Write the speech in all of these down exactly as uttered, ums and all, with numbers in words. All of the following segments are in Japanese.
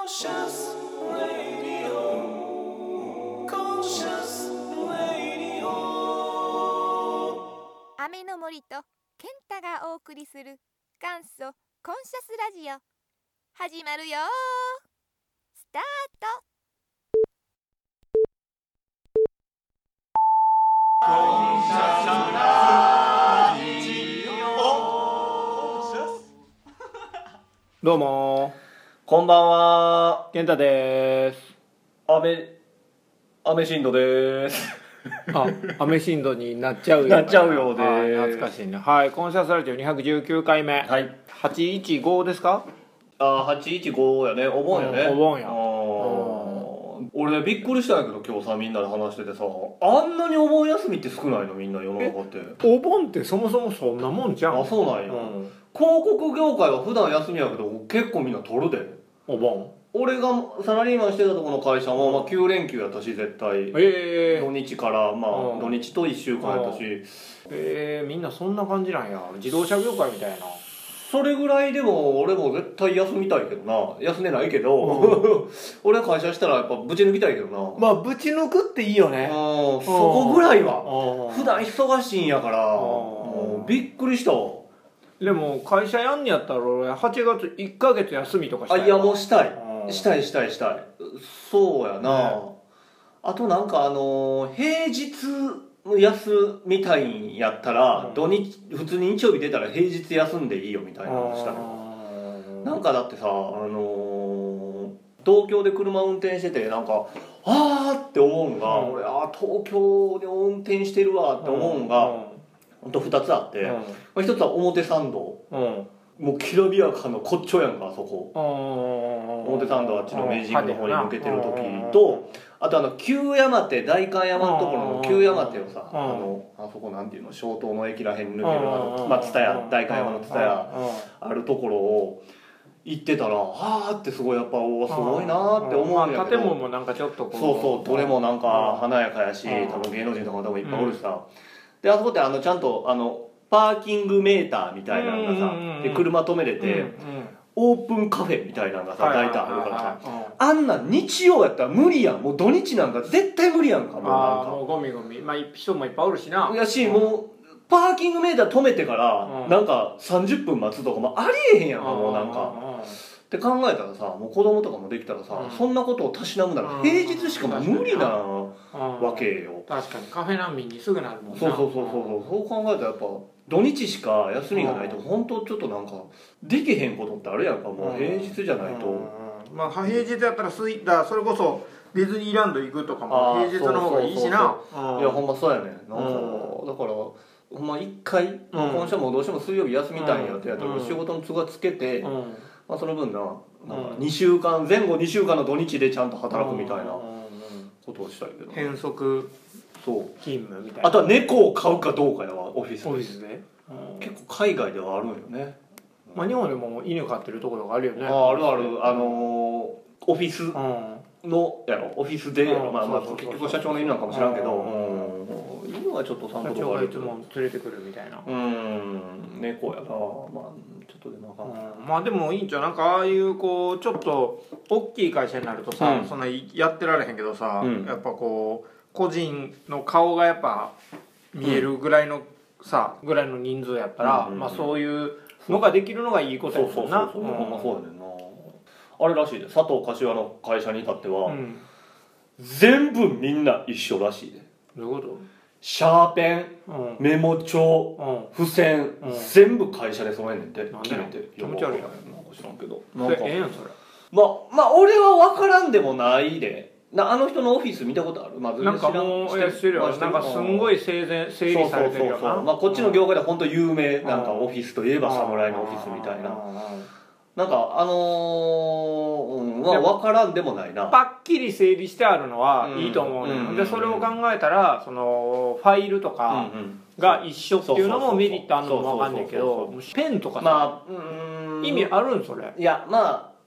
Conscious Radio Conscious Radio 雨の森と健太がお送りする元祖コンシャスラジオ始まるよ。スタート。 コンシャスラジオ。 どうもこんばんは、 健太です。 アメアメシンドです。 あ、アメシンドになっちゃうよなっちゃうようです。 はい、懐かしいね。はい、コンシャスラジオにひゃくじゅうきゅうかいめ。 はい。 はちいちごですか？ あ、はちいちごやね。お盆やね。 うん、お盆や。 あ俺ね、びっくりしたんやけど今日さみんなで話しててさ、あんなにお盆休みって少ないのみんな世の中って。 お盆ってそもそもそんなもんじゃん。 あ、そうなんや。 うん、 広告業界は普段休みやけど結構みんな取るで。 お盆。 俺がサラリーマンしてたところの会社も、まあ、きゅうれんきゅうやったし絶対、 えー、 土日からまあ、 うん、 土日といっしゅうかんやったし、 えー、みんなそんな感じなんや。自動車業界みたいな。 それぐらいでも俺も絶対休みたいけどな。休んでないけど、うん、俺は会社したらやっぱぶち抜きたいけどな。 まあぶち抜くっていいよね。 うん、そこぐらいは普段忙しいんやからもうびっくりしたわ。 でも会社やんにやったら俺はちがついっかげつ休みとかしたい。 あ、いやもうしたいしたいしたいしたい。そうやな、ね、あとなんかあの平日休みたいんやったら、うん、土日普通に日曜日出たら平日休んでいいよみたいなのしたの。なんかだってさ、あのー、東京で車運転しててなんかあーって思うんが、うん、俺あ東京で運転してるわって思うんが、うん、ほんとふたつあって、うん、ひとつは表参道、うん、もうきらびやかのこっちょやんかあそこ。表参道あっちの明治神宮の方に抜けてる時と、あとあの旧山手代官山のところの旧山手をさ、あのあそこなんていうの小東の駅らへんに抜けるあのまあ蔦屋代官山の蔦屋あるところを行ってたらはーってすごいやっぱおすごいなーって思うんやけど、 建物もなんかちょっとこうそうそうどれもなんか華やかやし多分芸能人とかも多分いっぱいおるしさ、であそこってあのちゃんとあのパーキングメーターみたいなのがさで車止めれて、うんうん、オープンカフェみたいなのがさ大体あるからさ、あんなん日曜やったら無理やん。もう土日なんか絶対無理やんか。もうなんかあもうゴミゴミ、まあ人もいっぱいおるしな。 やし、うん、もうパーキングメーター止めてから、うん、なんかさんじゅっぷん待つとかもありえへんやんか。もうなんかって考えたらさ、もう子供とかもできたらさ、うん、そんなことをたしなむなら平日しかも無理なわけよ。 確かにカフェ難民にすぐなるもんな。 そうそうそうそうそう考えたらやっぱ土日しか休みがないと本当ちょっとなんかできへんことってあるやんか。もう平日じゃないと、うんうんうん、まあ平日やったらスイッターそれこそディズニーランド行くとかも平日の方がいいしな。 いやほんまそうやねんなんか、うん、だからほんま一回、うん、今週もどうしても水曜日休みたいんやってやったら、うん、仕事の都合つけて、うんまあ、その分な、なんかにしゅうかん前後にしゅうかんの土日でちゃんと働くみたいなことをしたいけど、 変則そう勤務みたいな。 あとは猫を飼うかどうかやわオフィスで。 オフィスで、 うん、結構海外ではあるんよね。 まあ日本でも犬飼ってるところがあるよね。 ああるある。あのー、オフィスのやろオフィスでやろ、まあまあ結局社長の犬なんかも知らんけど、うん、犬はちょっと散歩とかあるけど社長がいつも連れてくるみたいな。 うん猫やな。まあちょっとでもあかん、 うん、まあでもいいんちゃう。なんかああいうこうちょっと大きい会社になるとさ、うん、そんなやってられへんけどさ、うん、やっぱこう個人の顔がやっぱ見えるぐらいのさ、うん、ぐらいの人数やったら、うんうんうん、まあそういうのができるのがいいことやもんな。 そうそうそうそう、ほんまそうやねんな。あれらしいで佐藤柏の会社に至っては、うん、全部みんな一緒らしいで。 どういうこと？ シャーペン、うん、メモ帳、うん、付箋、うん、全部会社で揃えんねんて。決めて気持ち悪いやん。 なんか知らんけどそれええやんそれ。 まあまあ俺は分からんでもないで。なあの人のオフィス見たことある？まずなんかもうしてるよ。なんかすんごい整然整理されてるよな。 そうそうそうそう。まあこっちの業界では本当有名なんかオフィスといえば侍のオフィスみたいな。なんかあのー、うんまあ分からんでもないな。 パッキリ整理してあるのはいいと思うね、うん、でそれを考えたらそのファイルとかが一緒っていうのもメリットあるのも分かんないけど、ペンとかさ、まあ、うん意味あるんそれ？ いやまあ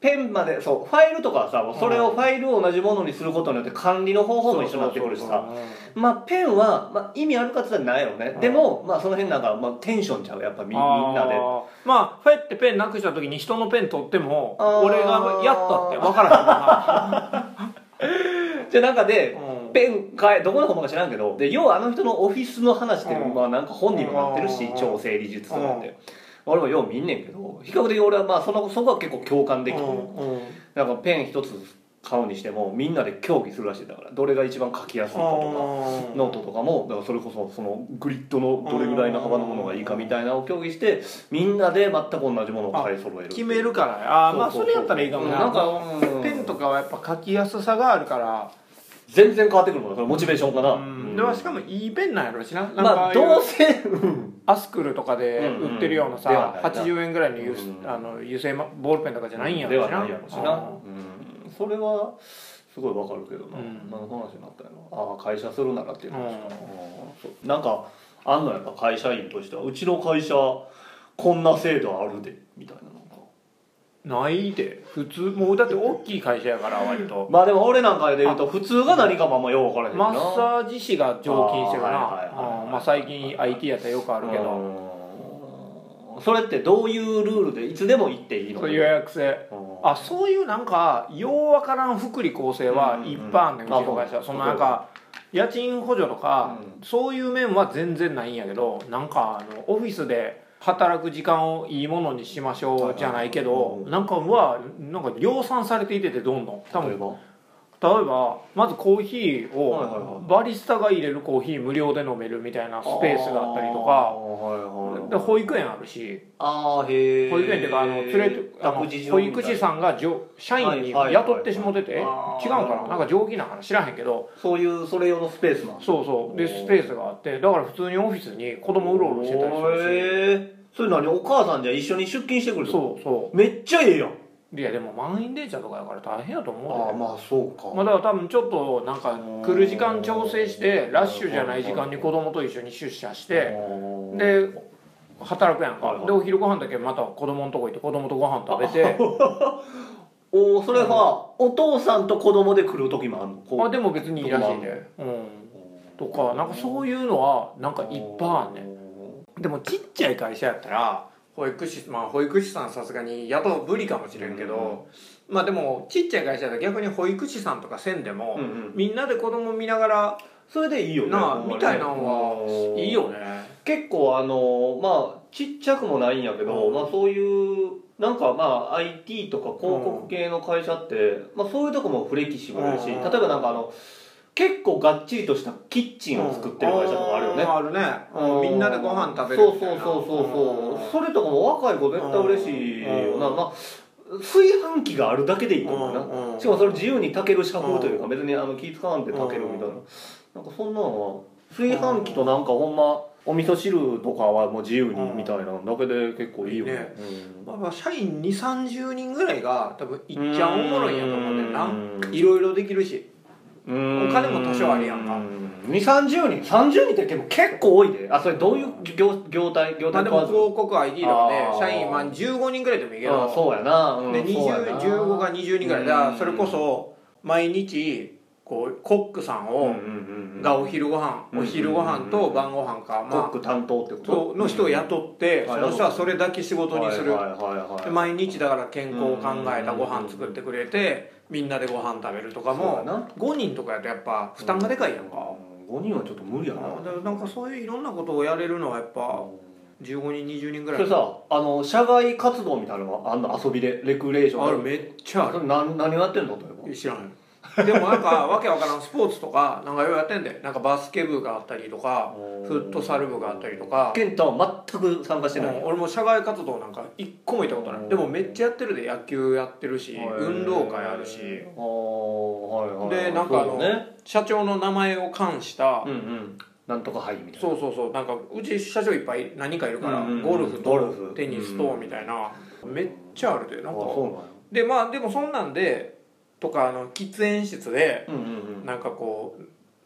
ペンまでそうファイルとかはさそれをファイルを同じものにすることによって管理の方法も一緒になってくるしさまあペンは、まあ、意味あるかって言ったらないよね、うん、でもまあその辺なんか、まあ、テンションちゃうやっぱみみんなでまあファイってペンなくした時に人のペン取っても俺がやったって分からへんかなじゃあなんかで、うん、ペン変えどこの本か知らんけどで要はあの人のオフィスの話って、うん、まあなんか本にもなってるし、うん、超整理術とかって、うん俺もよう見んねんけど比較的俺はまあそのそこは結構共感できて、うんうん、なんかペン一つ買うにしてもみんなで協議するらしいだからどれが一番書きやすいかとかノートとかもだからそれこそそのグリッドのどれぐらいの幅のものがいいかみたいなのを協議してみんなで全く同じものを買い揃える決めるからああまあそれやったらいいかもねなんかペンとかはやっぱ書きやすさがあるから全然変わってくるもんそれモチベーションかな、 うんうん、でもしかもいいペンなんやろしななんかまあどうせ、うん、 アスクルとかで売ってるようなさ、うんうん、はちじゅうえんぐらいの油、うん、あの油性ボールペンとかじゃないんやろしな、 ではないやろしな、うん、それはすごいわかるけどな、うん、何の話になったんやろああ会社するならっていう話、うん、なんかあんのやっぱ会社員としてはうちの会社こんな制度あるでみたいなないで普通もうだって大きい会社やから割とまあでも俺なんかで言うと普通が何かもあんまよう分からへんなマッサージ師が常勤してるなまあ最近 アイティー やったらよくあるけどそれってどういうルールでいつでも行っていいの予約制あそういうなんかようわからん福利厚生はいっぱいあんねん、うんうん、うちの会社そのなんか家賃補助とか、うん、そういう面は全然ないんやけどなんかあのオフィスで働く時間をいいものにしましょうじゃないけどなんかはなんか量産されていててどんどん多分例えば例えばまずコーヒーをバリスタが入れるコーヒー無料で飲めるみたいなスペースがあったりとかで保育園あるしあへ保育園っていうかあの連れてあの保育士さんが社員に雇ってしもてて違うかななんか上気な話知らへんけどそういうそれ用のスペースなんそうそうでスペースがあってだから普通にオフィスに子供うろうろしてたりするしそれ何お母さんじゃ一緒に出勤してくるそうそうめっちゃええやんいやでも満員電車とかやから大変やと思うああまあそうか、 まあ、だから多分ちょっとなんか来る時間調整してラッシュじゃない時間に子供と一緒に出社してで働くやんかでお昼ご飯だけまた子供のとこ行って子供とご飯食べておそれはお父さんと子供で来る時もあるのあでも別にいいらしいで、うん、とかなんかそういうのはなんかいっぱいあんねんでもちっちゃい会社やったら保育士まあ保育士さんさすがに雇う無理かもしれんけど、うん、まあでもちっちゃい会社だと逆に保育士さんとかせんでも、うんうん、みんなで子供見ながらそれでいいよねなみたいなのはいいよね結構あのまあちっちゃくもないんやけど、うん、まあそういうなんかまあ アイティー とか広告系の会社って、うん、まあそういうとこもフレキシブルだし、うん、例えばなんかあの結構がっちりとしたキッチンを作ってる会社とかあるよね、 うん、あるね、うん、みんなでご飯食べるみたいなそうそうそうそう、うん、それとかも若い子絶対嬉しいよな、うん、まあ炊飯器があるだけでいいと思うな、うん、しかもそれ自由に炊ける社風というか、うん、別にあの気使わんで炊けるみたいな、うん、なんかそんなのは炊飯器となんかほんまお味噌汁とかはもう自由にみたいなだけで結構いいよね、ねうん、まあ、社員にじゅうさんじゅうにんぐらいが多分いっちゃんおもろいんやと思うねんないろいろできるしお金も多少あるやんかにじゅうさんじゅうにんさんじゅうにんって結構多いであそれどういう業業態業態でも広告 アイティー とかで社員まあじゅうごにんぐらいでもいいけどそうやな、 うん、でにじゅう、じゅうごがにじゅうにんぐらいだそれこそ毎日こうコックさんをがお昼ご飯お昼ご飯と晩ご飯か、 まあ、コック担当ってことの人を雇って、その人はそれだけ仕事にする毎日だから健康を考えたご飯作ってくれてみんなでご飯食べるとかもごにんとかやとやっぱ負担がでかいやんか、 うん、ごにんはちょっと無理やな。 だからなんかそういういろんなことをやれるのはやっぱじゅうごにんにじゅうにんぐらい。 それさあの社外活動みたいなのがあんの遊びでレクレーションあるめっちゃある。 何何をやってんの例えば知らんでもなんかわけわからんスポーツとかなんかようやってんでなんかバスケ部があったりとかフットサル部があったりとか。 健太は全く参加してない、 うん、俺も社外活動なんか一個も行ったことない。でもめっちゃやってるで野球やってるし運動会あるしあ、はいはい、でなんかあの、ね、社長の名前を冠した、 うんうん、なんとかはいみたいな。 そうそうそうなんかうち社長いっぱい何人かいるから、うんうん、ゴルフとテニスとみたいな、うん、めっちゃあるでなんかそうなんや。 でまあでもそんなんでとかあの喫煙室でなんかこう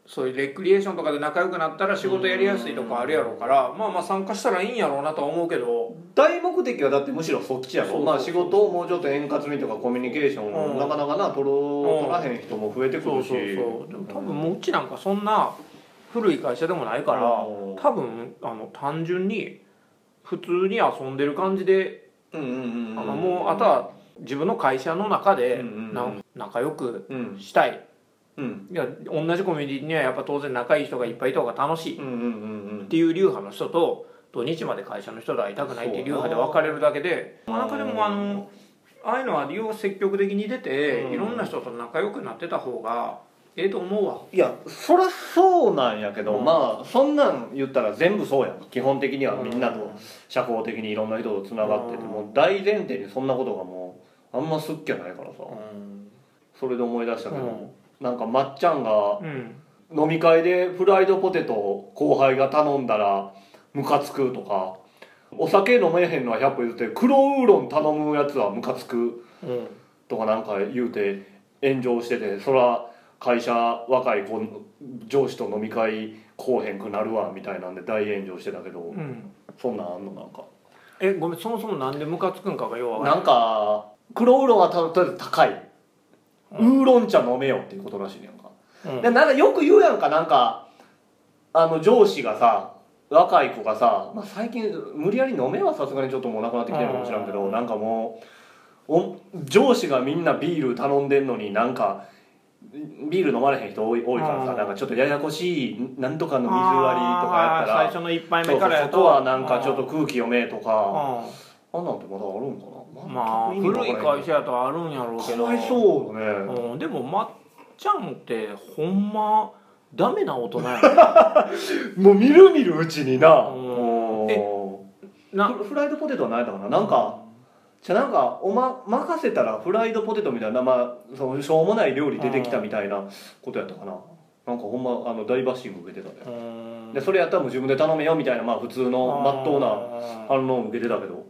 そういうレクリエーションとかで仲良くなったら仕事やりやすいとかあるやろうから、まあまあ参加したらいいんやろうなとは思うけど、 大目的はだってむしろそっちやろ。 そうそうそう、 まあ仕事をもうちょっと円滑にとかコミュニケーションをうんなかなかな取ろ取らへん人も増えてくそうるし、 そうそう、でも多分もううちなんかそんな古い会社でもないから、 うん多分あの単純に普通に遊んでる感じで、 うんうんうんうん、 あのもうあとは自分の会社の中でうんうんうんな仲良くうんしたい、 うんいや同じコミュニティにはやっぱ当然仲いい人がいっぱいいた方が楽しいっうんうんうんていう流派の人と、土日まで会社の人と会いたくないっていう流派で分かれるだけで、まあなんかでもあのああいうのは利用積極的に出て、 うんいろんな人と仲良くなってた方がええと思うわ。 いやそりゃそうなんやけど、 うんまあそんなん言ったら全部そうやん。基本的にはみんなと社交的にいろんな人とつながってて、 うんもう大前提にそんなことがもうあんますっきゃないからさ、 うんそれで思い出したけど、 うんなんかまっちゃんがうん飲み会でフライドポテトを後輩が頼んだらムカつくとか、お酒飲めへんのはひゃっぽ譲って黒ウーロン頼むやつはムカつくうんとかなんか言うて炎上してて、そら会社若い子上司と飲み会こうへんくなるわみたいなんで大炎上してたけど、 うんそんなんあんの？なんかえごめん、そもそもなんでムカつくんかがようわからなんか黒ウーロンはたとりあえず高い、ウーロン茶飲めよっていうことらしいねんか、 うんでなんかよく言うやんか、なんかあの上司がさ若い子がさ、まあ、最近無理やり飲めはさすがにちょっともうなくなってきてるかもしれんけど、 うんなんかもうお上司がみんなビール頼んでんのになんかビール飲まれへん人多い多いからさ、 うんなんかちょっとややこしいなんとかの水割りとかやったらあー最初の一杯そうそう目からやとそこはなんかちょっと空気読めとか、 うあんなんてまだあるんかな、 んまあ全く意味わ古いからへん会社やとあるんやろうけど、 かわいそうよね、 うん、でもまっちゃんってほんまダメな大人やもうみるみるうちにな、 うんもうえなフフライドポテトは何やったかな、なんかじゃあなんかおま任せたらフライドポテトみたいな、まあそのしょうもない料理出てきたみたいなことやったかな、なんかほんまあの大バッシング受けてたね、 うんでそれやったらもう自分で頼めよみたいな、まあ普通のまっとうな反応を受けてたけど、 うん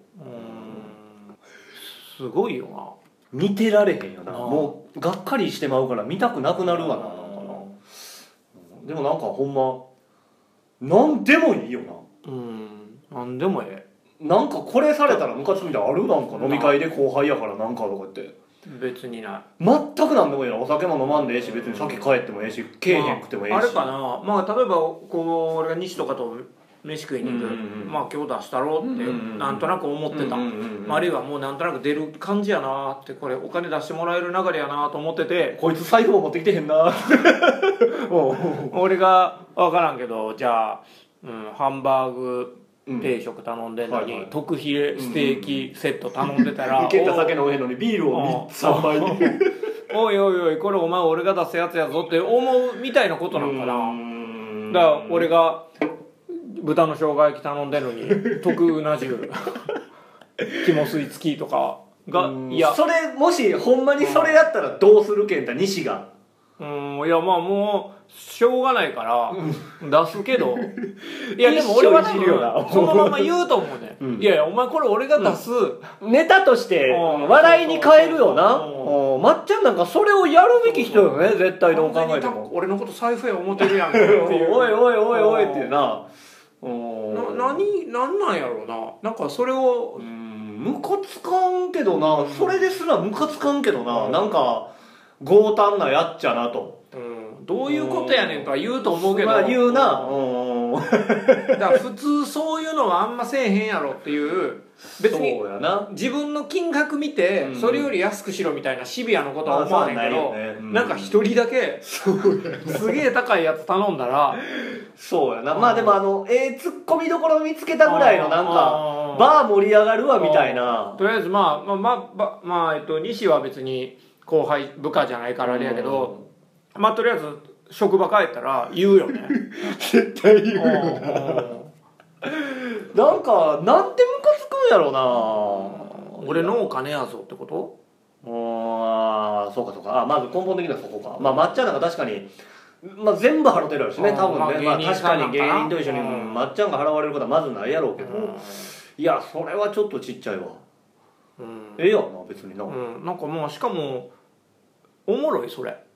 すごいよな。 見てられへんよな、 あーもうがっかりしてまうから見たくなくなるわな、なんかな。でもなんかほんまなんでもいいよな、 うんなんでもえなんかこれされたらムカつくみたいなのある？なんか飲み会で後輩やからなんかとか言ってえ別にない。 全くなんでもいいな、お酒も飲まんでええし別に先帰ってもええしけえへんくてもええし、 まあ、あれかな、まあ例えばこう俺が西とかと飯食いに行く、 うんうんうんまあ今日出したろうってうんうんうんなんとなく思ってた、 うんうんうんうんまああるいはもうなんとなく出る感じやなって、これお金出してもらえる流れやなと思ってて、 こいつ財布も持ってきてへんなおう俺が分からんけどじゃあ、うん、ハンバーグうん定食頼んでんのに、 はいはい特ヒレステーキセット頼んでたら、 いけた酒飲めへんのにビールをみっつさんばいにおいおいおいこれお前俺が出すやつやぞって思うみたいなことなんかな。だから俺が豚の生姜焼き頼んでるのに特うな重肝水付きとかがいやそれもしほんまにそれやったらどうするけんた西がうんいやまあもうしょうがないから出すけど、いやでも俺は多一生いじるよな分そのまま言うと思うね、 うんいやいやお前これ俺が出す、 ネタとしてうん笑いに変えるよな、 うんうんまっちゃんなんかそれをやるべき人よね、絶対どう考えて完全にも俺のこと財布や思ってるやんけっていうおいおいおいおいってなうんな何何なんやろうな、なんかそれをうんムカつかんけどな、それですらムカつかんけどな、 うんなんか強胆なやっちゃなと、 うんどういうことやねんとは言うと思うけど、 まあ言うな、うんだから普通そういうのはあんませえへんやろっていう別にそうやな、 自分の金額見てうんそれより安くしろみたいなシビアなことは思わへんけど、 まあそうはないよねうんなんか一人だけすげえ高いやつ頼んだらそうやな、まあでもあのええツッコミどころ見つけたぐらいのなんかかバー盛り上がるわみたいな、 とりあえずまあまあまあまあ、まあえっと、西は別に後輩部下じゃないからあれやけど、まあとりあえず職場帰ったら言うよね絶対言うようんなんかなんでムカつくんやろうな、 俺のお金やぞってことうーん、あーそうかそうか、あまず根本的にはそこか、まあ抹茶なんか確かに、まあ、全部払ってるやろしねうん多分ね、まあまあ芸人確かに芸さんなんかな人と一緒に、 うんまっちゃんが払われることはまずないやろうけど、 ういやそれはちょっとちっちゃいわ、 ん、 ええやんな別にな、 うん、なんかもうしかもおもろいそれ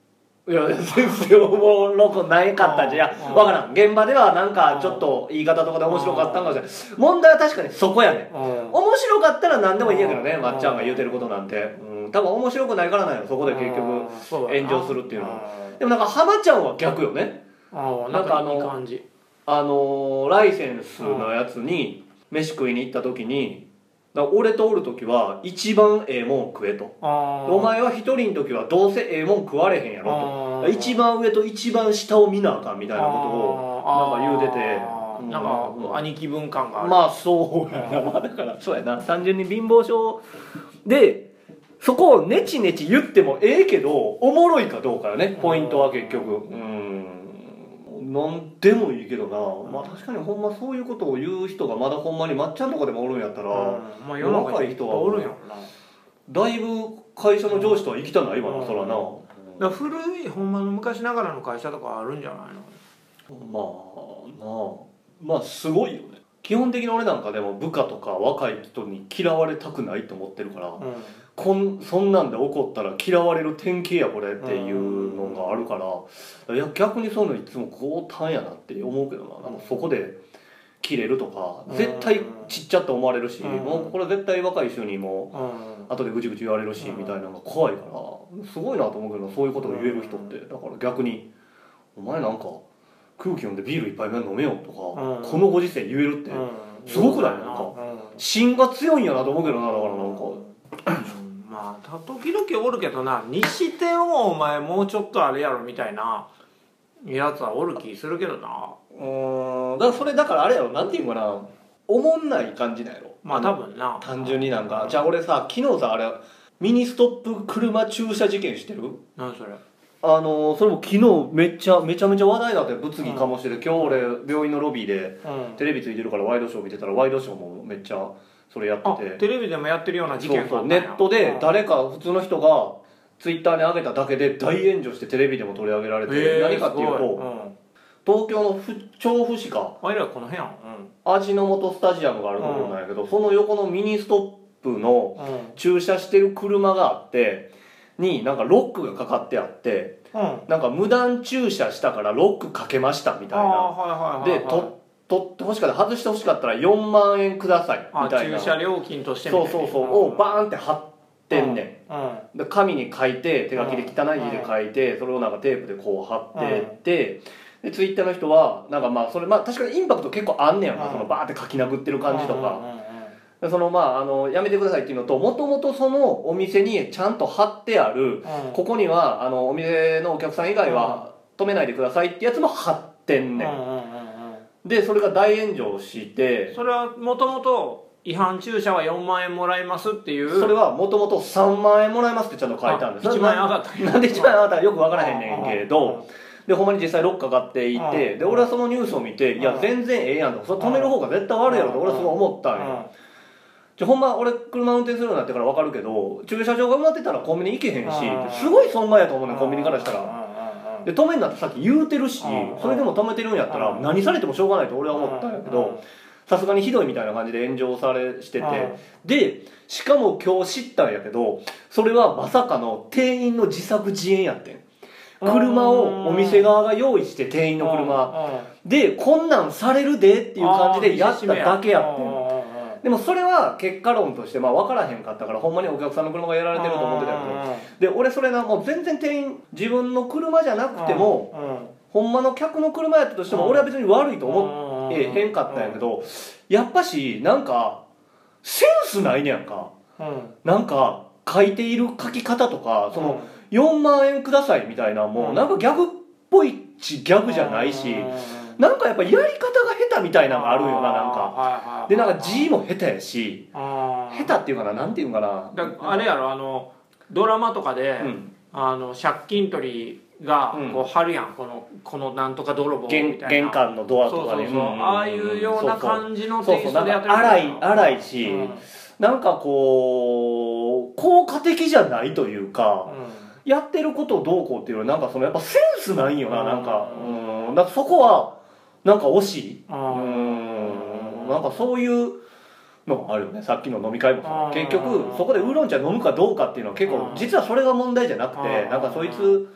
いや先生おもろくないかったんじゃいや分からん現場ではなんかちょっと言い方とかで面白かったんかもしれない問題は確かにそこやね面白かったら何でもいいやけどねまっちゃんが言うてることなんて、うん、多分面白くないからなんよそこで結局炎上するっていうのはでもなんか浜ちゃんは逆よねなんかあのいい感じあのライセンスのやつに飯食いに行った時にだから俺とおる時は一番ええもん食えとお前は一人の時はどうせええもん食われへんやろと一番上と一番下を見なあかんみたいなことをなんか言うててなんか兄貴分感があるまあそうやなまあだからそうやな単純に貧乏症でそこをネチネチ言ってもええけどおもろいかどうかよねポイントは結局うんなんでもいいけどなまあ確かにほんまそういうことを言う人がまだほんまにまっちゃんとかでもおるんやったら、うんまあ、世の中い人はおるんやろなだいぶ会社の上司とは生きたないわな、うん、そらな、うん、 だ古いほんまの昔ながらの会社とかあるんじゃないのまあなあまあすごいよね基本的に俺なんかでも部下とか若い人に嫌われたくないと思ってるから、うん、こんそんなんで怒ったら嫌われる典型やこれっていうのがあるからいや逆にそういうのいつも強胆やなって思うけどな、なんかそこで切れるとか絶対ちっちゃって思われるし、うん、もうこれ絶対若い人にも後でぐちぐち言われるしみたいなのが怖いからすごいなと思うけどそういうことを言える人ってだから逆にお前なんか空気読んでビール一杯目飲めよとか、うん、このご時世言えるってすごくないなんか芯が強いんやなと思うけどなだからなんかまあ時々おるけどなにしてもお前もうちょっとあれやろみたいなやつはおる気するけどなうんだからそれだからあれやろなんていうかなおもんない感じなんやろまあ多分な単純になんかじゃあ俺さ昨日さあれミニストップ車駐車事件知ってる何それあのそれも昨日めっちゃめちゃめちゃ話題だったよ物議かもしてて、うん、今日俺病院のロビーで、うん、テレビついてるからワイドショー見てたらワイドショーもめっちゃそれやっててテレビでもやってるような事件があったんやそうそうネットで誰か普通の人がツイッターに上げただけで大炎上してテレビでも取り上げられて、えー、何かっていうと、うん、東京の調布市かあいらこの辺やん、うん、 味の素スタジアムがあるところなんやけど、うん、その横のミニストップの駐車してる車があってになんかロックがかかってあって、うん、なんか無断駐車したからロックかけましたみたいな、はいはいはいはい、でと取ってほしかった外してほしかったらよんまんえんくださいみたいな駐車料金としてみたいなそうそうそうをバーンって貼ってんねん、うんうん、で紙に書いて手書きで汚い字で書いて、うん、それをなんかテープでこう貼ってって、うん、でツイッターの人はなんかまあそれまあ確かにインパクト結構あんねやんか、うん、そのバーって書き殴ってる感じとか、うんうんうんそのまああのやめてくださいっていうのともともとそのお店にちゃんと貼ってある、うん、ここにはあのお店のお客さん以外は止めないでくださいってやつも貼ってんねん、うんうんうんうん、でそれが大炎上してそれはもともと違反駐車はよんまんえんもらえますっていうそれはもともとさんまんえんもらえますってちゃんと書いてあるんですいちまんえん上がったなんでいちまんえん上がったかよく分からへんねんけどでほんまに実際ロックかかっていてで俺はそのニュースを見ていや全然ええやんとそれ止める方が絶対悪いやろと俺はすごい思ったんよじゃほんま俺車運転するようになってから分かるけど駐車場が埋まってたらコンビニ行けへんしすごい損害やと思うねんコンビニからしたらで止めんなってさっき言うてるしそれでも止めてるんやったら何されてもしょうがないと俺は思ったんやけどさすがにひどいみたいな感じで炎上されしててでしかも今日知ったんやけどそれはまさかの店員の自作自演やってん車をお店側が用意して店員の車でこんなんされるでっていう感じでやっただけやってんでもそれは結果論としてまあ分からへんかったからほんまにお客さんの車がやられてると思ってたけどで俺それなもう全然店員自分の車じゃなくてもほんまの客の車やったとしても俺は別に悪いと思えへんかったんやけどやっぱしなんかセンスないねやんかなんか書いている書き方とかそのよんまんえんくださいみたいなもうなんかギャグっぽいしギャグじゃないしなんかやっぱやり方が下手みたいなのがあるよななんかでなんか字も下手やし下手っていうかななんていうかなだあれやろあのドラマとかで、うん、あの借金取りがこう貼るやん、うん、このこのなんとか泥棒みたいな玄関のドアとかで、ね、 ああいうような感じのテイストでやってる荒い荒いし、うん、なんかこう効果的じゃないというか、うん、やってることをどうこうっていうよりなんかそのやっぱセンスないよな、うん、なんかうんだからそこはなんか惜しいうんなんかそういうのあるよねさっきの飲み会もさ結局そこでウーロン茶飲むかどうかっていうのは結構実はそれが問題じゃなくてなんかそいつ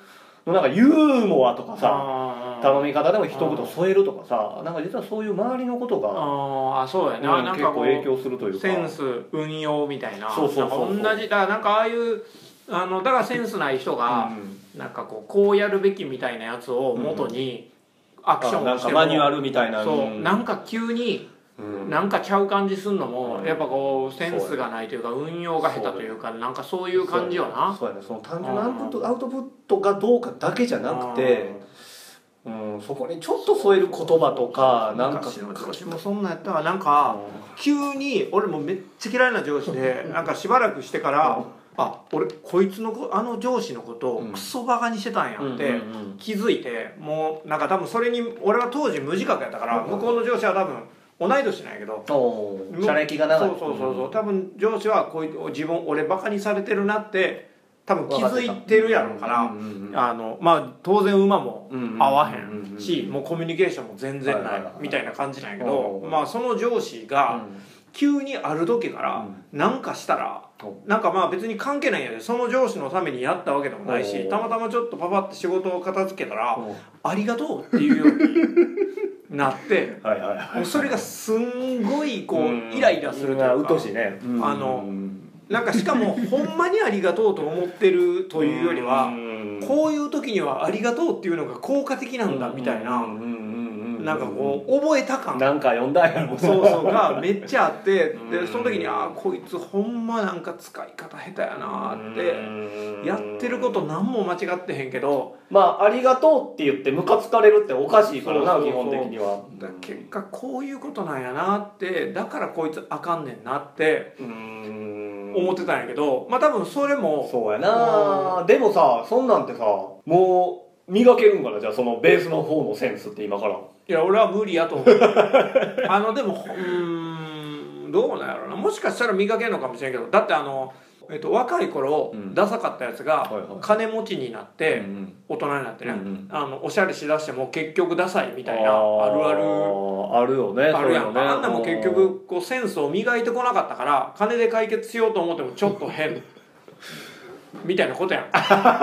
なんかユーモアとかさあー頼み方でも一言添えるとかさ、なんか実はそういう周りのことが、 あーそうやな、 うんなんかこう結構影響するというか、 センス運用みたいな、 そうそうそうそうなんか同じだからなんかああいうあのだからセンスない人が、 うんなんかこうこうやるべきみたいなやつを元にアクションなんをしても、 かマニュアルみたいな、 そう、 んなんか急にうんなんかちゃう感じすんのも、 うんやっぱこうセンスがないというか運用が下手というかなんかそういう感じよな。 そうやね、その単純なアウトプットアウトプットがどうかだけじゃなくて、うん、そこにちょっと添える言葉とかなんか昔の上司もそんなんやったわ。なんか急に俺もめっちゃ嫌いな上司でなんかしばらくしてからあ俺こいつのこあの上司のことをクソバカにしてたんやってうんうんうん気づいて、もうなんか多分それに俺は当時無自覚やったから、向こうの上司は多分同い年なんやけど、 おー社歴が長い、 そうそうそうそう、多分上司はこういう自分俺バカにされてるなって多分気づいてるやろうから、 うんうんうんあのまあ当然馬も合わへうんうんうんんし、もうコミュニケーションも全然ないはいはいはいみたいな感じなんやけうど、 んまあその上司が急にある時からなんかしたら、なんかまあ別に関係ないんやで、その上司のためにやったわけでもないし、 うんたまたまちょっとパパって仕事を片付けたらうんありがとうっていうようになってはいはいはい、 もうそれがすんごいこうんうイライラするというか、 うとしいね、 あのなんかしかもほんまにありがとうと思ってるというよりはこういう時にはありがとうっていうのが効果的なんだみたいな、なんかこう覚えた感なんか読んだんやろそうそうがめっちゃあって、でその時にああこいつほんまなんか使い方下手やなってやってること何も間違ってへんけど、 まあありがとうって言ってムカつかれるっておかしいからな、 そうそうそう基本的には。 だ結果こういうことなんやなって、だからこいつあかんねんなってうん思ってたんやけど、まあ多分それもそうやな。でもさ、そんなんてさ、もう磨けるんかな、じゃあそのベースの方のセンスって今から。 いや俺は無理やと思うあのでもうーんどうなんやろうな、もしかしたら磨けるのかもしれんけど、だってあの、えっと、若い頃、 うんダサかったやつがはいはい金持ちになって、 うん大人になってね、 うんうんあのおしゃれしだしても結局ダサいみたいなあるあるあるよね。 あるやんか、 そういうのねあんなも結局こうセンスを磨いてこなかったから金で解決しようと思ってもちょっと変みたいなことやん。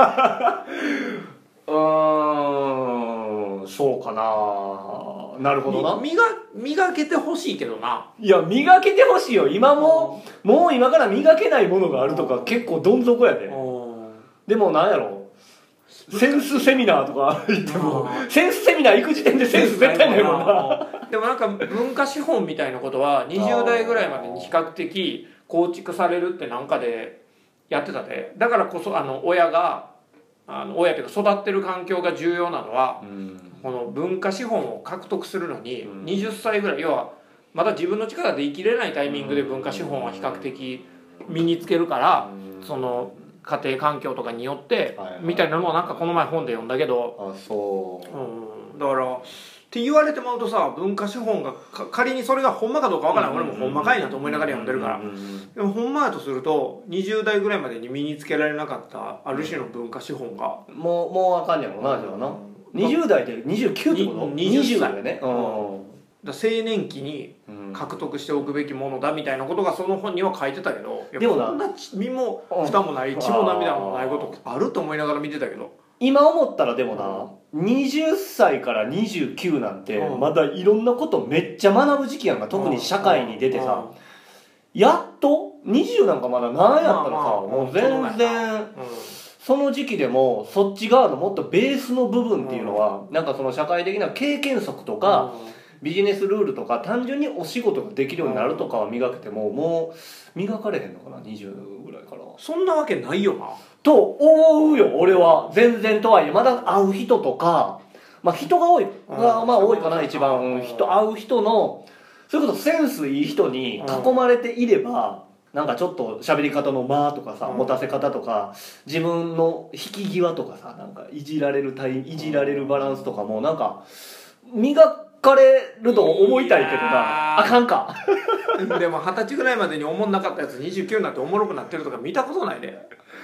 うーん、そうかな。なるほどな。 み磨磨けてほしいけどな。 いや、磨けてほしいよ。今も、もう今から磨けないものがあるとか結構どん底やで。でもなんやろ、センスセミナーとか言っても、センスセミナー行く時点でセンス絶対ないもんな。 でもなんか文化資本みたいなことはにじゅう代ぐらいまでに比較的構築されるってなんかでやってたで、だからこそあの親があの親というか育ってる環境が重要なのは、この文化資本を獲得するのにうんはたちぐらい、要はまだ自分の力で生きれないタイミングで文化資本は比較的身につけるから、その家庭環境とかによってはいはいみたいなのをなんかこの前本で読んだけど、 あ、そううん、だからって言われてまうとさ、文化資本がか仮にそれがほんまかどうかわからない、俺もほんまかいなと思いながら読んでるから、 うんうんうんでもほんまやとするとにじゅう代ぐらいまでに身につけられなかったある種の文化資本が、 もう、もうあかんやろな、じゃあな。にじゅう代でにじゅうきゅうってことににじゅっさいだよね。 だから青年期にうん獲得しておくべきものだみたいなことがその本には書いてたけど、いやでもなこんな身も蓋もない血も涙もないことあると思いながら見てたけど、 今思ったらでもな、にじゅっさいからにじゅうきゅうなんてうんまだいろんなことめっちゃ学ぶ時期やんか。特に社会に出てさ、やっとにじゅうなんかまだなんやったらさ、 まあまあもう全然その時期でもそっち側のもっとベースの部分っていうのは、なんかその社会的な経験則とかビジネスルールとか単純にお仕事ができるようになるとかは磨けても、もう磨かれへんのかな、にじゅうぐらいからは。 そんなわけないよな。 と思うよ俺は。全然とはいえまだ会う人とか、まあ人が多いがまあ多いかな、一番人会う人の、それこそセンスいい人に囲まれていれば、なんかちょっと喋り方の間とかさ、 うん持たせ方とか自分の引き際とかさ、なんかいじられるタイいじられるバランスとかもなんか磨かれると思いたいけどいやな。 ーあかんか。 でも二十歳ぐらいまでにおもんなかったやつにじゅうきゅうになっておもろくなってるとか見たことないで。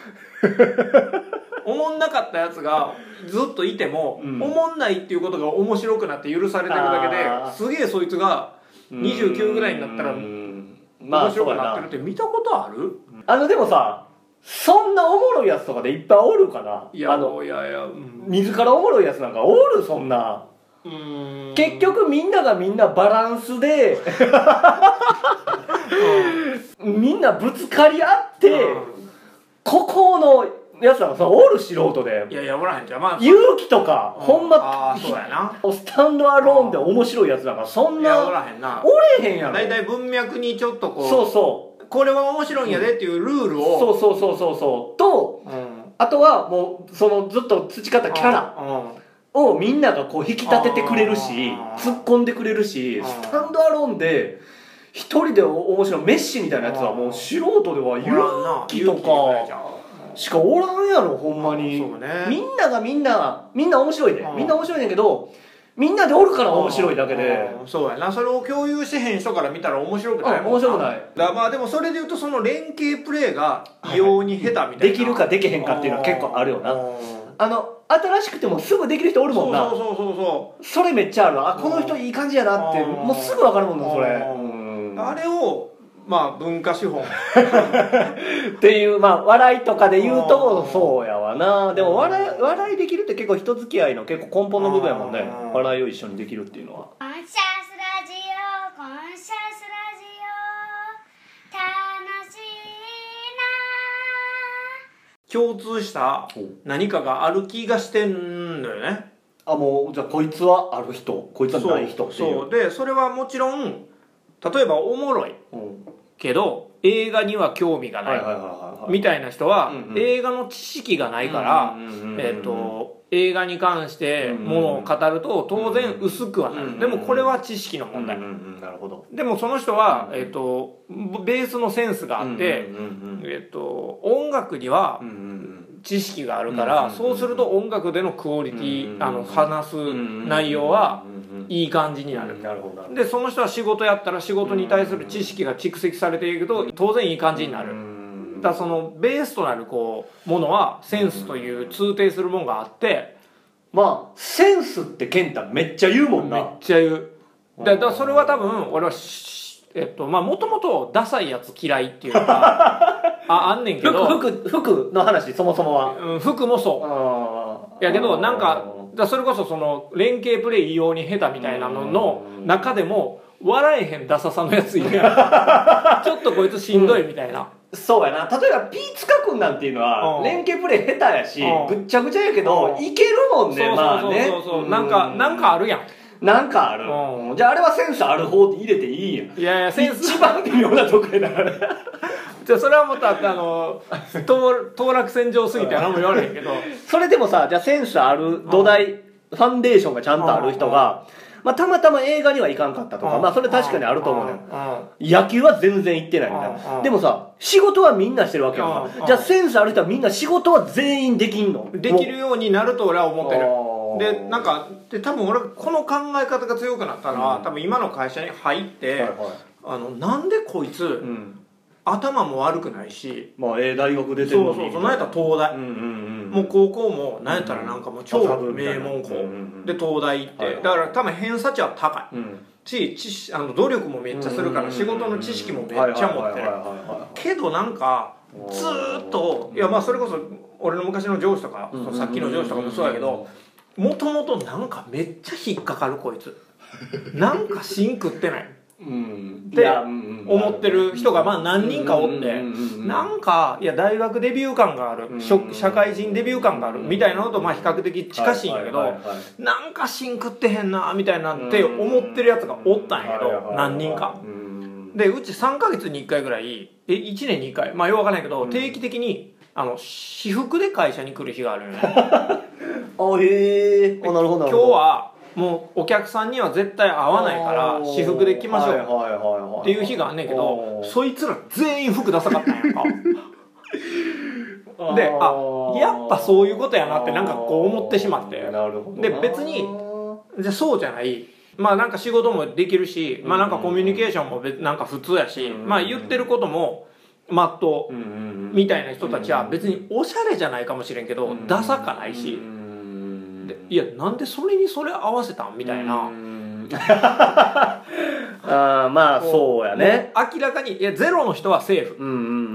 おもんなかったやつがずっといても、 うんおもんないっていうことが面白くなって許されてるだけあーですげえそいつがにじゅうきゅうぐらいになったらうんまあ面白そうやなくなってるって見たことある？ あのでもさ、 そんなおもろいやつとかでいっぱいおるかな。 いやあのいやいや、うん、 自らおもろいやつなんかおるそんな。 うーん結局みんながみんなバランスでみんなぶつかり合って、 うん、 ここのやつらがさおる素人でいやいやおらへんじゃん、まあ、 勇気とか、 うん、 ほんまああそうやな、 スタンドアローンで面白いやつなんかそんいやおならへんな、 おれへんやろ。 だいたい文脈にちょっとこう、 そうそうこれは面白いんやでっていうルールを、 そうそうそうそうそうと、 うん、 あとはもうそのずっと培ったキャラをみんながこう引き立ててくれるしあー突っ込んでくれるし、 あースタンドアローンで一人で面白いメッシみたいなやつはもう素人では勇気とかしかおらんやろほんまに。 そうね、 みんながみんなみんな面白いで、 うんみんな面白いねんけどみんなでおるから面白いだけで、 うんそうやな、それを共有してへん人から見たら面白くないうん面白くない。 だからまあでもそれでいうとその連携プレーが異様に下手みたいな、 できるかできへんかっていうのは結構あるよな。あの新しくてもすぐできる人おるもんな。 そうそうそうそうそれめっちゃある。あこの人いい感じやなってうんもうすぐ分かるもんなそれ。 うんうんあれをまあ文化資本っていうまあ笑いとかで言うとうんそうやわな。でも笑い笑いできるって結構人付き合いの結構根本の部分やもんね。 うん笑いを一緒にできるっていうのは。 コンシャスラジオコンシャスラジオ楽しい共通した何かがある気がしてんのよね。 あもうじゃあこいつはある人こいつはない人っていう。 そうでそれはもちろん例えばおもろいうんけど映画には興味がないはいはいはいはいみたいな人は、 うんうん映画の知識がないから、 うんうんうんうんえー、と映画に関してうんうんものを語ると当然薄くはなる、 うんうんでもこれは知識の問題、 うんうんうんなるほど。 でもその人は、 うんえー、とベースのセンスがあって、 うんうんうんえー、と音楽にはうんうん知識があるから、 うんそうすると音楽でのクオリティ、 うんあの話す内容はいい感じになる、 なるほどなるほど。 でその人は仕事やったら仕事に対する知識が蓄積されていくと当然いい感じになる、だからそのベースとなるこうものはセンスという通底するものがあって、 まあセンスって健太めっちゃ言うもんめっな。 ちゃ言うだだからそれは多分俺はしえっとまあもともとダサいやつ嫌いっていうかああんねんけど服服服の話そもそもは。 うん服もそうあやけどなんかだからそれこそその連携プレー異様に下手みたいなのの中でも笑えへんダサさのやついるやんちょっとこいつしんどいみたいな、 そうやな。例えばピーツカ君なんていうのはうん連携プレー下手やしうんぐっちゃぐちゃやけどうんいけるもんね。まあそうね。 そうそうそう、なんかなんかあるやん。 なんかある、 うんじゃああれはセンスある方で入れていいやん。 いやいやセンス一番微妙なとこやなじゃあそれはまたあの当当落線上すぎて何も言われへんけどそれでもさじゃあセンスある土台ファンデーションがちゃんとある人が、まあ、たまたま映画には行かんかったとか、まあそれ確かにあると思うのよ。野球は全然行ってないみたいな。でもさ仕事はみんなしてるわけやんか。じゃあセンスある人はみんな仕事は全員できんの？ できるようになると俺は思ってる。 もうでなんかで多分俺この考え方が強くなったのは、 うん多分今の会社に入って、 はいはいあのなんでこいつ、 うん頭も悪くないし、 まあええ大学出てるそうのにそうそうなんやったら東大、 うんうんうんもう高校もなんやったらなんかもう超麻布みたいな名門校うんうんうんで東大行って、 はいはいだから多分偏差値は高いうんし知識あの努力もめっちゃするから仕事の知識もめっちゃ持ってるはいはいはいはけどなんかいずーっといやまあそれこそ俺の昔の上司とかうんそのさっきの上司とかもそうやけどもともとなんかめっちゃ引っかかるこいつなんか芯食ってないうんっていやうんうん思ってる人がまあ何人かおってうんうんうんうんなんかいや大学デビュー感があるしょ社会人デビュー感があるみたいなのとまあ比較的近しいんやけどはいはいはいはいなんか芯食ってへんなみたいなんて思ってるやつがおったんやけど何人かうんでうちさんかげつにいっかいぐらいえいちねんにいっかいまあよくわかんないけど定期的にあの私服で会社に来る日があるよねあへえあなるほどな今日るほどはもうお客さんには絶対合わないから私服で来ましょうはいはいはいはいっていう日があんねんけどおーそいつら全員服ダサかったんやんかであやっぱそういうことやなってなんかこう思ってしまってなるほどなで別にじゃあそうじゃないまあなんか仕事もできるしまあなんかコミュニケーションも別なんか普通やしまあ言ってることもまっとうみたいな人たちは別におしゃれじゃないかもしれんけどダサかないしでいやなんでそれにそれ合わせたんみたいなあーまあそうやねもう明らかにいやゼロの人はセーフうんうんうんうん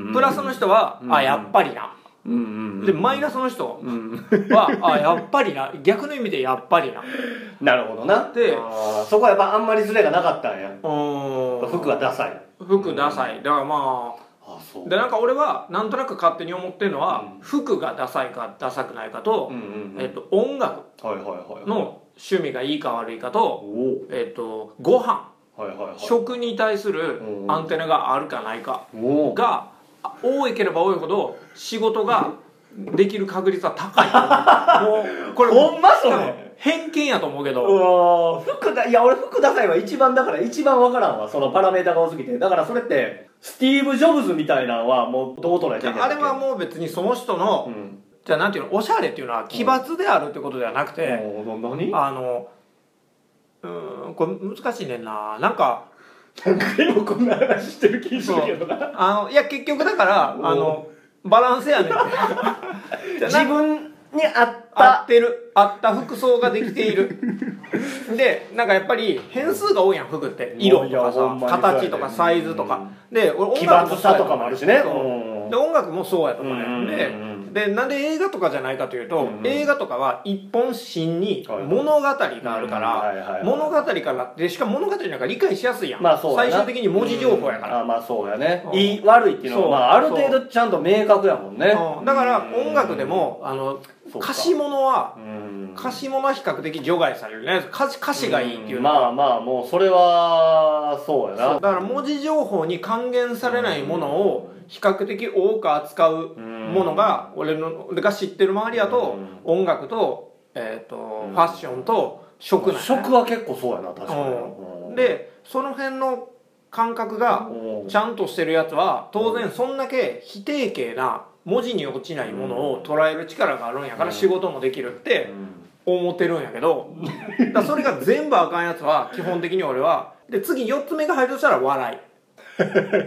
プラスの人は、あやっぱりな、 うんうんうん、 でマイナスの人は、あやっぱりな、逆の意味でやっぱりな。 なるほどな。 であそこはやっぱあんまりズレがなかったんや。 うん服はダサい。 服ダサい。だからまあ、 あそうでなんか俺はなんとなく勝手に思ってるのは、うん、服がダサいかダサくないかと、うんうんうん、えっと、音楽の趣味がいいか悪いかと、えっと、ご飯、はいはいはい、食に対するアンテナがあるかないかが多いければ多いほど仕事ができる確率は高い。もうこれほんまそれ偏見やと思うけど。 うわ服だいや俺服ダサいは一番だから一番分からんわ、そのパラメータが多すぎて。だからそれってスティーブ・ジョブズみたいなのはもうどう捉えてんじゃん。 あれはもう別にその人の、うん、じゃあなんていうの、おしゃれっていうのは奇抜であるってことではなくて、 うん、何あのうーんこれ難しいねんな。なんか何回もこんな話してる気するけどな。 あのいや結局だからあのバランスやねんって自分に合った合ってる合った服装ができているでなんかやっぱり変数が多いやん服って。色とかさ形とかサイズとかで俺奇抜さとかもあるしね。 で音楽もそうやとかね。ででなんで映画とかじゃないかというと、うんうん、映画とかは一本芯に物語があるから物語からでしかも物語なんか理解しやすいやん、まあ、そう最終的に文字情報やから、 うん、あまあそうやね、うん、いい悪いっていうのは、まあ、ある程度ちゃんと明確やもんね、 うん、だから音楽でもあの歌詞物は歌詞物は比較的除外されるね。歌詞、歌詞がいいっていうのは、 まあまあもうそれはそうやな。 だから文字情報に還元されないものを比較的多く扱うものが俺の俺が知ってる周りやと音楽と、えー、とファッションと食なんやね。 食は結構そうやな確かに、 うん、でその辺の感覚がちゃんとしてるやつは当然そんだけ非定型な文字に落ちないものを捉える力があるんやから仕事もできるって思ってるんやけど、だそれが全部あかんやつは基本的に俺はで次よっつめが入るとしたら笑いああ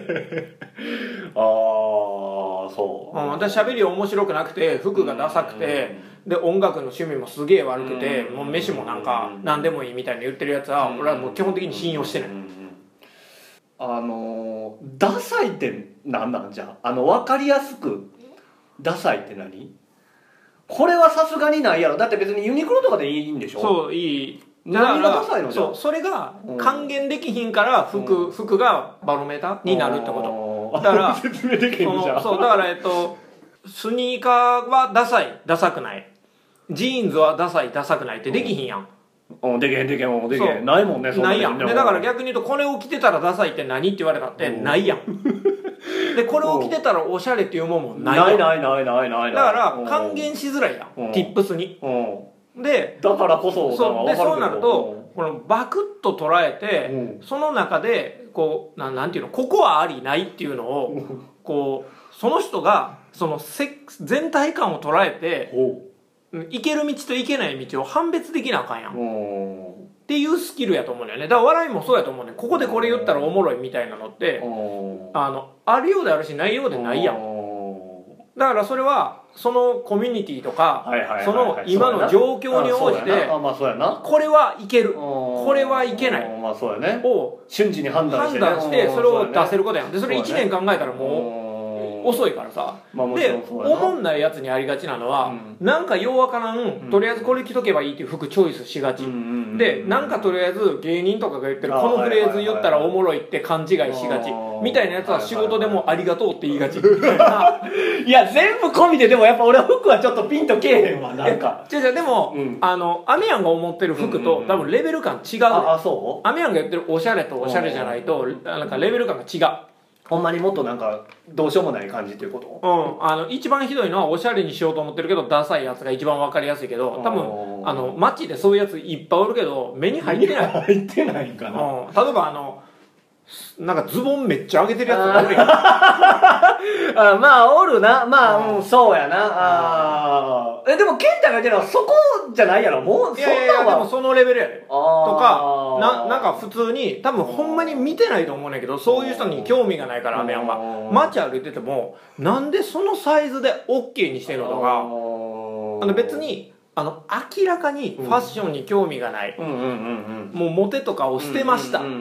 そう、 うん、私喋り面白くなくて服がダサくて、うん、で音楽の趣味もすげえ悪くて、うん、もう飯もなんか何でもいいみたいに言ってるやつは、うん、俺はもう基本的に信用してない、うん、 あのダサいって何なんじゃあの分かりやすくダサいって何？これはさすがにないやろ。だって別にユニクロとかでいいんでしょ。 そういい。 何がダサいのじゃ。 そうそれが還元できひんから服、うん、服がバロメーターになるってこと。だから説明できんじゃん。 そうだからえっとスニーカーはダサいダサくない。ジーンズはダサいダサくないってできひんやん。 うん、でけへんでけへんでけへんないもんね。そんなないやん。でだから逆に言うとこれを着てたらダサいって何って言われたってないやん。でこれを着てたらおしゃれっていうもんもないやん。 ないないないないないだから還元しづらいやん。ティップスに。でだからこそそうでそうなるとこのバクッと捉えてその中でこうななんていうのここはありないっていうのをこうその人がその全体感を捉えて行ける道と行けない道を判別できなあかんやんっていうスキルやと思うんだよね。だから笑いもそうやと思うね。ここでこれ言ったらおもろいみたいなのってあのあるようであるしないようでないやん。だからそれはそのコミュニティとかその今の状況に応じてこれはいけるこれはいけないを瞬時に判断してそれを出せることやん。でそれいちねん考えたらもう遅いからさ。で思んないやつにありがちなのはなんかようわからんとりあえずこれ着とけばいいっていう服チョイスしがちでなんかとりあえず芸人とかが言ってるこのフレーズ言ったらおもろいって勘違いしがちみたいなやつは仕事でもありがとうって言いがちみたいないや全部込みででもやっぱ俺は服はちょっとピンとけえへんわなんか違う違うでも、うん、あのアメヤンが思ってる服と多分レベル感違うで。 ああそうアメヤンが言ってるおしゃれとおしゃれじゃないとなんかレベル感が違う。 ほんまにもっとなんかどうしようもない感じっていうこと？ うんあの一番ひどいのはおしゃれにしようと思ってるけどダサいやつが一番分かりやすいけど多分あの街でそういうやついっぱいおるけど目に入ってない入ってないんかな、 うん、例えばあのなんかズボンめっちゃ上げてるやつがおるやんあまあおるなまあ、うん、そうやなあえでも健太が言ってるのはそこじゃないやろもうそんな。 いやいやでもそのレベルやでとかななんか普通に多分ほんまに見てないと思うねんけどそういう人に興味がないからアメヤンは街歩いててもなんでそのサイズで OK にしてんのとかあの別にあの明らかにファッションに興味がないもうモテとかを捨てました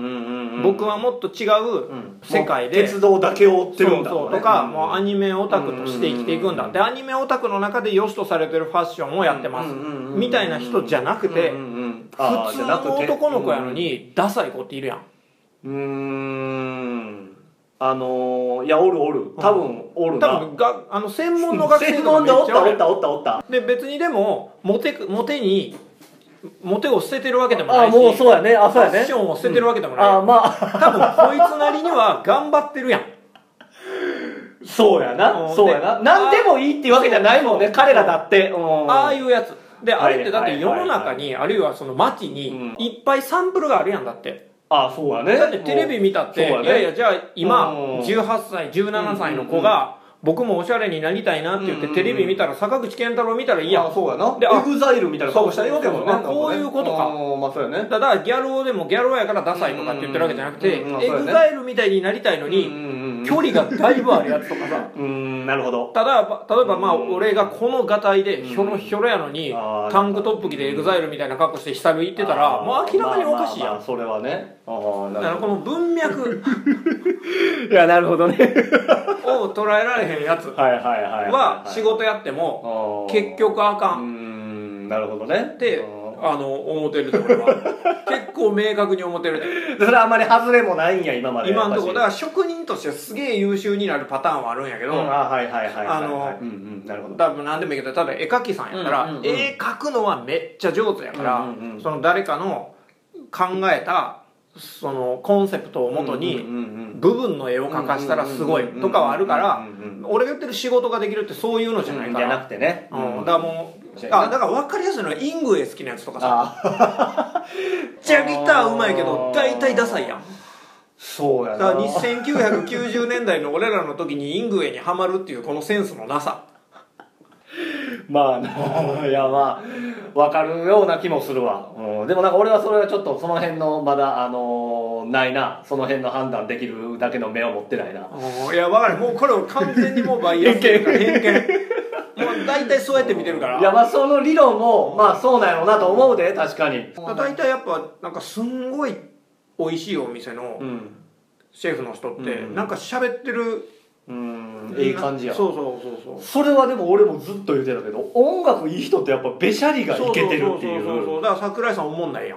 僕はもっと違う世界で、 鉄道だけを追ってるんだそうそうとか、もうアニメオタクとして生きていくんだ、でアニメオタクの中で良しとされてるファッションをやってますみたいな人じゃなくて、普通の男の子やのにダサい子っているやん。 うーんあのー、いやおるおる多分おるな、 多分があの専門の学生専とか門でおったおめっちゃおるったおったおったで別にでもモテモテにモテを捨ててるわけでもないし、 あもうそうやねあそうやねファッションを捨ててるわけでもない、 うん、あまあ多分こいつなりには頑張ってるやん。 そうやな、 うんそうやな。なんでもいいっていうわけじゃないもんね、彼らだって。うん、 ああいうやつで、あれってだって世のはいはいはいはい中に、あるいはその街にいっぱいサンプルがあるやんだって。 ああそうやね。 だってテレビ見たって、 そうやねいやいやじゃあ今うんじゅうはっさいじゅうななさいの子が僕もおしゃれになりたいなって言ってテレビ見たら坂口健太郎見たらいいやん。 あそうやな。 であエグザイルみたいな顔したいわけもんね。 そうそうそうあこういうことかうんまあそうやね。 だからギャル男でもギャル男やからダサいとかって言ってるわけじゃなくて、 うんうんうんエグザイルみたいになりたいのに距離がだいぶあるやつとかさ。 うんなるほど。 ただ例えばまあ俺がこのがたいでひょろひょろやのにあータンクトップ着でエグザイルみたいな格好して久々行ってたらもう明らかにおかしいやん。 まあまあまあそれはね。ああなるほだからこの文脈ど。いやなるほどね。 を捉えられへんやつはいはいはいはい。 は仕事やっても結局あかうんんなるほどね。 ってうんあの思ってるで俺は結構明確に思ってるでそれはあんまり外れもないんや今まで。 今のところだかだら職人としてはすげえ優秀になるパターンはあるんやけど、 うん、あはいはいはいはいはい。 あのうんうんなるほど。 多分何でもいいけどただ絵描きさんやったら、 うんうんうん絵描くのはめっちゃ上手やから、 うんうんうんその誰かの考えたそのコンセプトをもとに部分の絵を描かしたらすごいとかはあるから俺が言ってる仕事ができるってそういうのじゃないかじゃなら、 くてね。 うん、だからもうあだから分かりやすいのはイングウェイ好きなやつとかさあじゃあギターうまいけど大体ダサいやん。 そうやな。 だからせんきゅうひゃくきゅうじゅうねんだいの俺らの時にイングウェイにハマるっていうこのセンスのなさ。 まあな、いやまあ分かるような気もするわ、うん、でもなんか俺はそれはちょっとその辺のまだあのー、ないなその辺の判断できるだけの目を持ってないな。 いや分かるもうこれを完全にもうバイアスというか偏見もう大体そうやって見てるからいやまあその理論もまあそうなんやろうなと思うで確かに。 大体やっぱなんかすんごい美味しいお店のうんシェフの人ってうんなんか喋ってるうんええ感じや。 そうそうそうそうそれはでも俺もずっと言ってたけど音楽いい人ってやっぱべしゃりがいけてるっていそうそうそうそうう。 だから桜井さん思んないやん。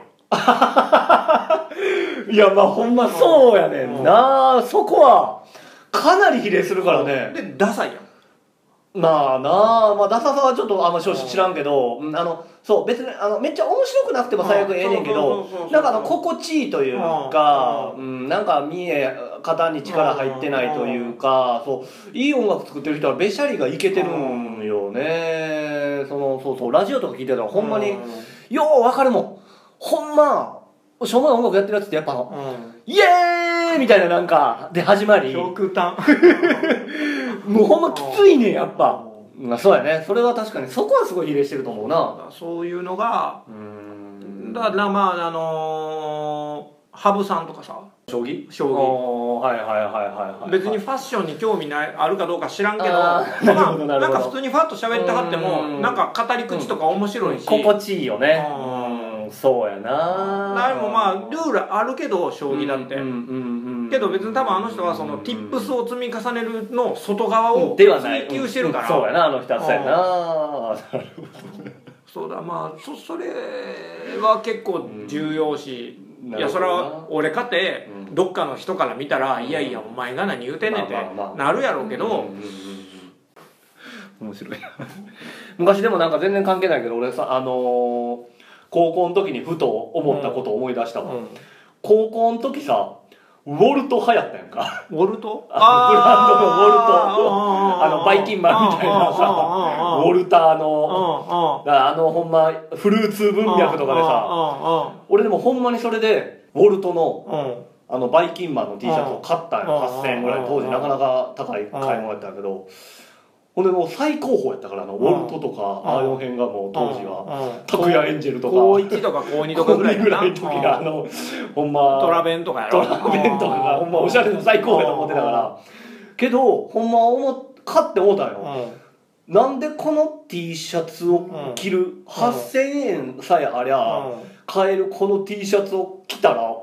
いやまあほんまそうやねんな、そこはかなり比例するからね。 でダサいやん。 まあなあ、まあ、ダサさはちょっとあんま正直知らんけど、うん、あのそう別にあのめっちゃ面白くなくても最悪ええねんけどなんかあの心地いいというか、 ううん、なんか見え肩に力入ってないというかそういい音楽作ってる人はべしゃりがいけてるんよね。そのそうそうラジオとか聞いてたらほんまにようわかるもん。ほんましょうもない音楽やってるやつってやっぱあの、 うんイエーイみたいななんかで始まり極端もうほんまきついねやっぱ。まあそうやねそれは確かにそこはすごい比例してると思うな。 そういうのがうんだからまああのー、羽生さんとかさ将棋将棋おーはいはいはいはいはい別にファッションに興味ないあるかどうか知らんけどあーなるほどなるほどんか普通にファッと喋ってはってもうんなんか語り口とか面白いし、 心地いいよねうんうんそうやな。 あれもまあルールあるけど将棋だって、 うんうんうんけど別に多分あの人はその tips を積み重ねるの外側をではない追求してるから、 うんそうやなあの人はそうやな。なるほどそうだまあそそれは結構重要し、 うんいやそれは俺かてうんどっかの人から見たら、いやいやお前が何言うてんねんってまあまあまあなるやろうけど、 うんうんうんうん面白いな昔でもなんか全然関係ないけど俺さあのー高校の時にふと思ったことを思い出したわ、 うん高校の時さウォルト流行ったやんかウォルトあのブランドのウォルトああのバイキンマンみたいなさウォルターのだからあのほんまフルーツ文脈とかでさ俺でもほんまにそれでウォルトのあのバイキンマンの T シャツを買ったんよはっせんえんぐらい当時なかなか高い買い物やったんやけどほんでもう最高峰やったからあのウォルトとかあの辺がもう当時は拓也エンジェルとか高いちとか高にとかぐらいぐらいの時があのほんまトラベンとかやろトラベンとかがほんまおしゃれの最高やと思ってたからけどほんま思っ買って思ったんよなんでこの T シャツを着るはっせんえんさえありゃ買えるこの T シャツを着たら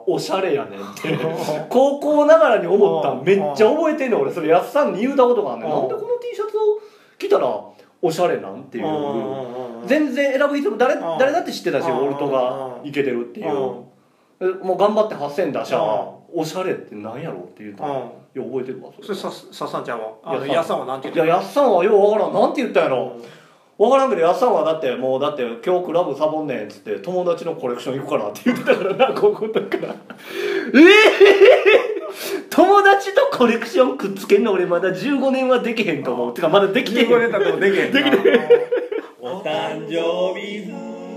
おしゃれやねんって高校ながらに思ったんめっちゃ覚えてんの俺それやっさんに言うたことがあんねんなんでこの T シャツを着たらおしゃれなんっていう全然選ぶ必要も誰誰だって知ってたしオルトがいけてるっていうもう頑張ってはっせん出しゃおしゃれってなんやろって言うたらいや覚えてるわそれささっさんちゃんはあのやっさんはなんてい言ったややっさんはようわからんなんて言ったんやろわからんけどやっさんはだってもうだって今日クラブサボんねんっつって友達のコレクション行くからって言ってたからな高校だからええー、友達とコレクションくっつけんの俺まだじゅうごねんはできへんと思うてかまだできてへんじゅうごねん経ってもできへんできてへんお誕生日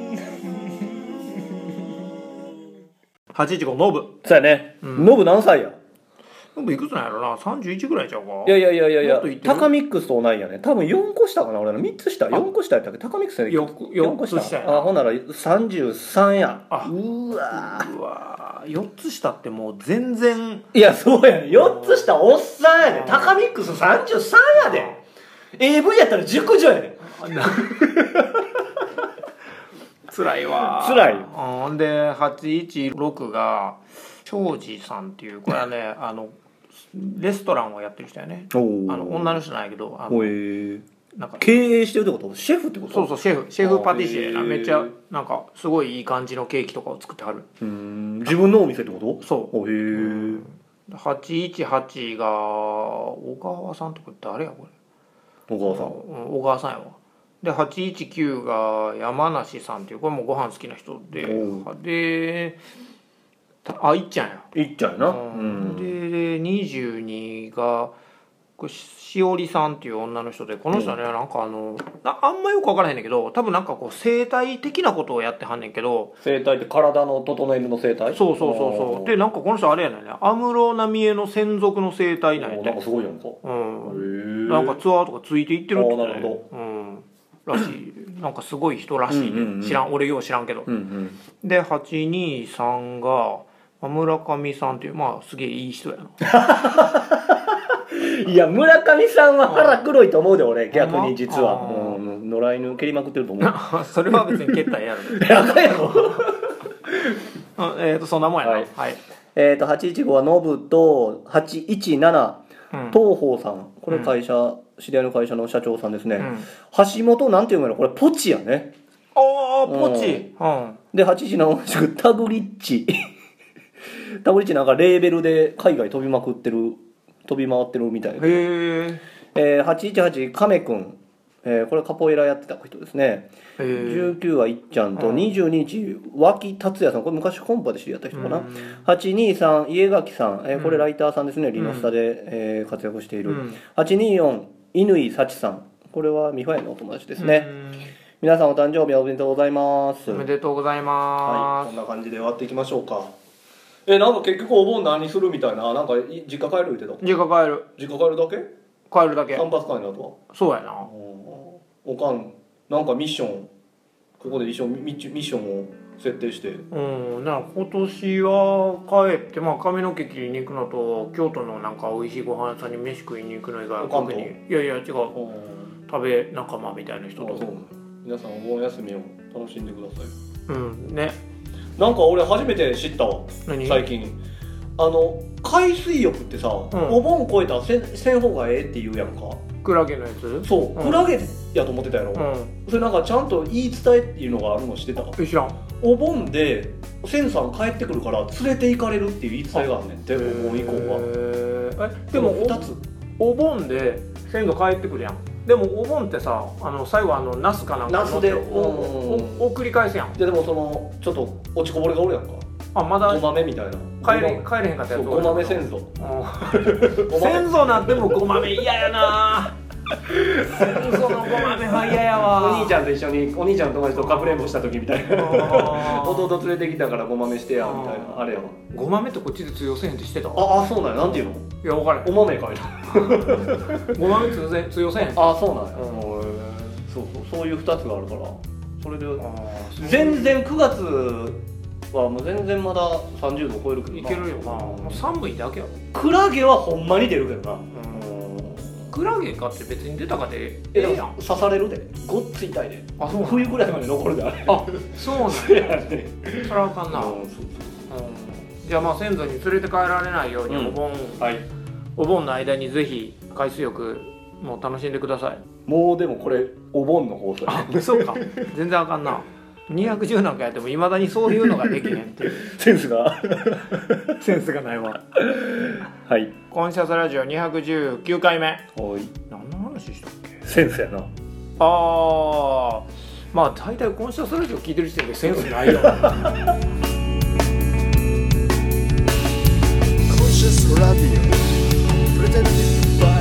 はちいちごノブそうやねノブ何歳やノブいくつなんやろなさんじゅういちぐらいちゃうかいやいやいやいやいやもっといってるタカミックスと同いやね多分よんこ下かな俺のみっつ下よんこ下やったっけタカミックスやよんこ下やなあほんならさんじゅうさんやあうわうわよっつ下ってもう全然いやそうやねよっつ下おっさんやでタカミックスさんじゅうさんやで エーブイ やったら熟女やで辛いわ辛いほんではちいちろくが庄司さんっていうこれはねあのレストランをやってる人やねあの女の人なんやけどあのへえなんか経営してるってことシェフってことそうそうシェフシェフパティシエなあへーめっちゃなんかすごいいい感じのケーキとかを作ってはるうん自分のお店ってことそうへえはちいちはちが小川さんとか誰やこれ小川さんうん小川さんやわではちいちきゅうが山梨さんっていうこれもご飯好きな人でおであいっちゃんやいっちゃんやなうんでにじゅうにがこれしおりさんっていう女の人でこの人はねなんかあのああんまよく分からへんねんけど多分なんかこう生態的なことをやってはんねんけど生態って体の整えるの生態そうそうそうそうでなんかこの人あれやねんね安室奈美恵の専属の生態なんやなんかてすごいやんかうんへえなんかツアーとかついていってるって言ってたねあーなるうんらしいなんかすごい人らしいね、 うんうんうん知らん俺よう知らんけど、 うんうんではちにさんが村上さんっていうまあすげえいい人やないや村上さんは腹黒いと思うで俺逆に実はあーうん野良犬蹴りまくってると思うそれは別に蹴ったらええやろやばいやろあえっ、ー、とそんなもんやなははいい、 えっとはちいちごはノブとはちいちななうん東宝さんこれ会社、知り合いの会社の社長さんですね、 うん、 橋本なんていうのこれポチやねおーポチうんではちいちなな同じくタグリッチタグリッチなんかレーベルで海外飛びまくってる飛び回ってるみたいで、 へええー、はちいちはち亀くん、えーこれカポエラやってた人ですねへえじゅうきゅうはいっちゃんとうんにじゅうににち脇達也さんこれ昔コンパで知り合った人かな、 うんはちにさん家垣さん、えーこれうんライターさんですねリノスタで、えー活躍している、 うんはちによん乾幸さんこれはミファイのお友達ですね、皆さんお誕生日おめでとうございますおめでとうございはいます、 こんな感じで終わっていきましょうかえなんか結局お盆何するみたいななんかい実家帰る言ってた実家帰る実家帰るだけ帰るだけ散髪会の後はそうやなおかんなんかミッションここで一緒にミッミッションを設定してうんなんか今年は帰ってまあ髪の毛切りに行くのと京都のなんか美味しいご飯屋さんに飯食いに行くの以外はおかんと特にいやいや違う食べ仲間みたいな人とあそう皆さんお盆休みを楽しんでくださいうんねなんか俺初めて知ったわ何最近あの海水浴ってさ、 んお盆越えたらせんせん方がええって言うやんかクラゲのやつそう、 うんクラゲやと思ってたやろ、 うそれなんかちゃんと言い伝えっていうのがあるの知ってたん知らんお盆でセンさん帰ってくるから連れて行かれるっていう言い伝えがあんねんてお盆以降はへーえでもふたつおお盆で先祖帰ってくるやんでもお盆ってさあの最後あのナスかなんかナスでおおおお繰り返すやんででもそのちょっと落ちこぼれがおるやんかあまだご豆みたいな帰れ帰れへんかったやつご豆先祖うんご豆先祖なんてもごまめ嫌やな先祖のごまめは嫌やわお兄ちゃんと一緒にお兄ちゃんの友達とかくれんぼした時みたいなあー弟連れてきたからご豆してやみたいなあれやわごまめってこっちで通用せへんって知ってたああそうなんやなんていうのいや分からへんお豆かいなごまめ通用通用せへんああそうなんや、 うんそうそうそういうふたつがあるからそれであー全然くがつはもう全然まださんじゅうど超えるけどいけるよなもう寒いだけやろクラゲはほんまに出るけどな、 クラゲかって別に出たかでええでえやんも刺されるでごっつ痛いであそうなん冬ぐらいまで残るであれあそうなんそうややねそれはあかんなうんうんそうじゃあまあ先祖に連れて帰られないように、 うんお盆、 はいお盆の間にぜひ海水浴も楽しんでください。 もうでもこれお盆の放送あ、そうか全然あかんな。にひゃくじゅうなんかやってもいまだにそういうのができへんっていうセンスがセンスがないわ。 はいコンシャスラジオにひゃくじゅうきゅうかいめ、 おい何の話したっけ。 センスやな。 あー、まあ大体コンシャスラジオ聞いてる時点でセンスないよな Conscious Radio presented by